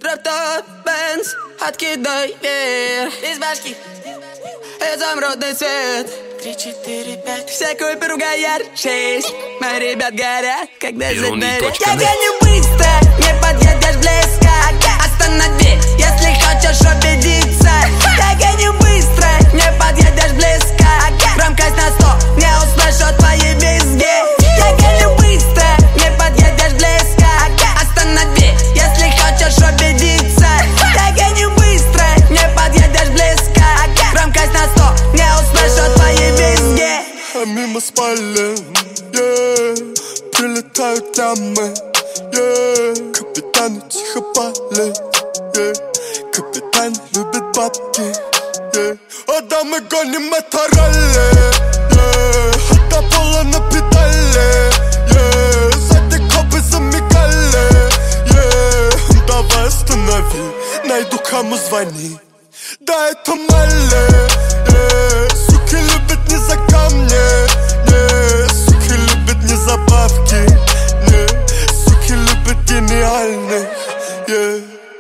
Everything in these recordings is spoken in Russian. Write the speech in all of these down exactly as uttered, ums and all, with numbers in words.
Дроп-топ, Бенз, откидай вверх из башки, изумрудный цвет. Три, четыре, пять. Все купи ругаяр. Шесть. Мои ребят горят, когда задали. Я гоню быстро, не подъедешь близко. Останови, если хочешь убедиться. Я гоню быстро, не подъедешь близко. Громкость на сто, не услышу твои визги. Я гоню быстро, не подъедешь близко. Останови, если хочешь убедиться. Я гоню быстро, не подъедешь близко. Громкость на сто, не услышу твои визги. А мимо спален, yeah. Прилетают дамы, yeah. Капитаны тихо палят, yeah. Капитан любит бабки, yeah. А дамы гоним это ралли, yeah. Хата пола на педали, yeah. Сзади копы замигали, yeah. Давай останови, найду кому звони. Да, это Малли, yeah. Суки любят не за камни, yeah. Суки любят не за бабки, yeah. Суки любят гениальных, yeah.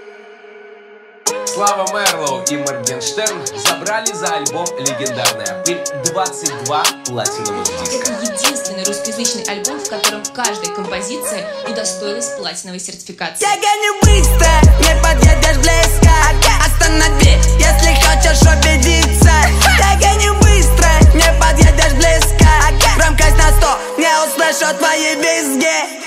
Слава Мерлоу и Моргенштерн забрали за альбом «Легендарная пыль» двадцать два платиновых диска. Это единственный русскоязычный альбом, в котором каждая композиция удостоилась платиновой сертификации. Я гоню быстро, не подъедешь близко. Останови, если хочешь убедиться. Я гоню быстро, не подъедешь близко. Громкость на сто, не услышу твои визги.